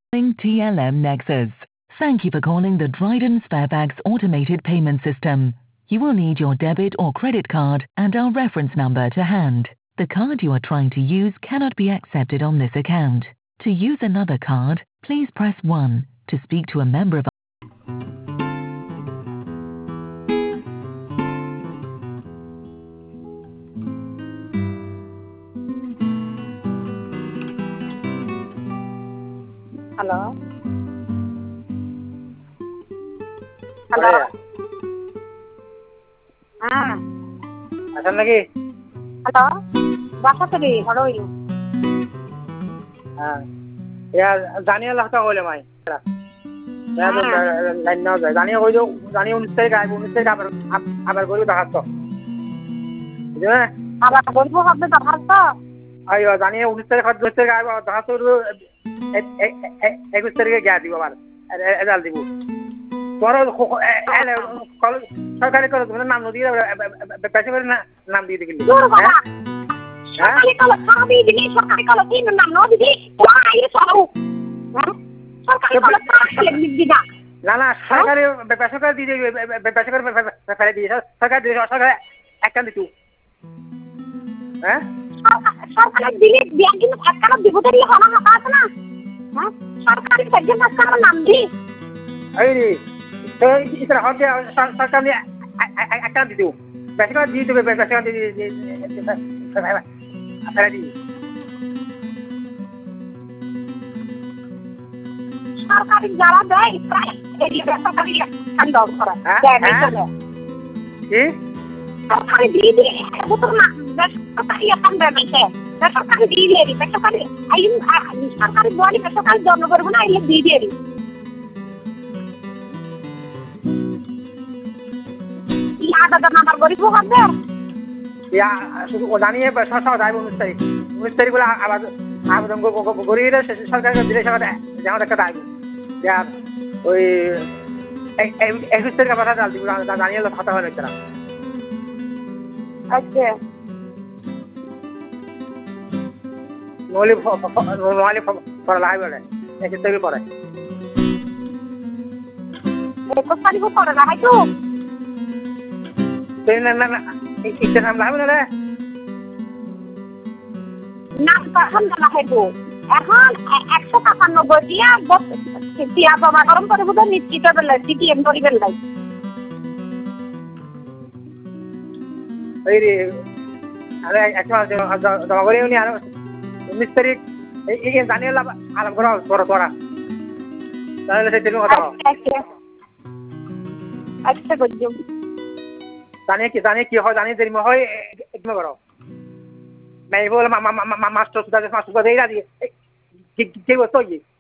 TLM Nexus. Thank you for calling the Dryden Sparebags automated payment system. You will need your debit or credit card and our reference number to hand. The card you are trying to use cannot be accepted on this account. To use another card, please press 1. To speak to a member of Hello. Hello. আছেন নাকি? Hello. বাসাতে হড়ই। হ্যাঁ। ইয়া জানিয়ে লাখটা কইলে মাই। Line না যায়। জানিয়ে কইলো জানিয়ে 19 তারিখ আইব 19 তারিখ আবার গরু দেখাত। বুঝলে? আবার বলবো হবে দেখাত। আইও জানিয়ে 19 তারিখ 10 তারিখ আইব দেখাত 21 তারিখে গিয়া দিব আবার। এজাল দিব। পরে সরকারি করে তুমি নাম দিয়ে পেশা করে নাম দিয়ে দিবি সরকারি কল খাবি দিবি সরকারি কল দিন নাম ন দিবি আইরে সরু সরকারি কল তাহলে দিবি না না না সরকারি পেশা করে দিয়ে দিবি পেশা করে ফেলে দিয়ে সরকার একটা দিতু হ্যাঁ সরকারি দিলে ব্যাংক কিন্তু টাকা দিব দিলে হনা হাতা আছে না হ্যাঁ সরকারি থেকে টাকা নাম দি এই রে তো ইতরা হবে সরকার নিয়ে একটা দিতু পেশা করে দিয়ে দেবে পেশা করে দিয়ে ফেলে দিবি সরকারি যারা দেয় প্রায় এই সরকারি খান দাও করা দেয় না কি সরকারি দিয়ে দিয়ে বুঝতো না সরকারি এখন দেয় না সরকারি দিয়ে দিয়ে সরকারি আইন সরকারি বলি সরকারি জন্য করবো না আইলে দিয়ে দিয়ে ইয়াদা নাম্বার গরিব হবে ইয়া শুধু জানিয়ে সরকার যাইব 19 তারিখ বলে আবার আবেদন গরিব সরকারকে দিলে সরকার যেমন একটা দাইব আর ওই 21 তারিখ আবার ডাল দিব জানিয়ে কথা হয় না আচ্ছা নলি পড়া লাগবে না 21 তারিখ পরে 21 তারিখ পরে না হাইতো না ইচ্ছে নাম লাগবে না রে নাম কখন না হাইতো এখন 195 দিয়া টিয়া জমা করম করে বুঝো নিশ্চিত বেলা টিএম করিবেন লাই এই রে আরে একটা জমা করে উনি আর 19 তারিখ এই জানিয়ে আলাপ করা তোরা তাহলে সেই দিন কথা আচ্ছা বুঝছো জানিয়ে কি হয় জানিয়ে দেরি হয় একদম করো मैं बोल मास्टर सुधा देगा दिए क्या बोलते हो ये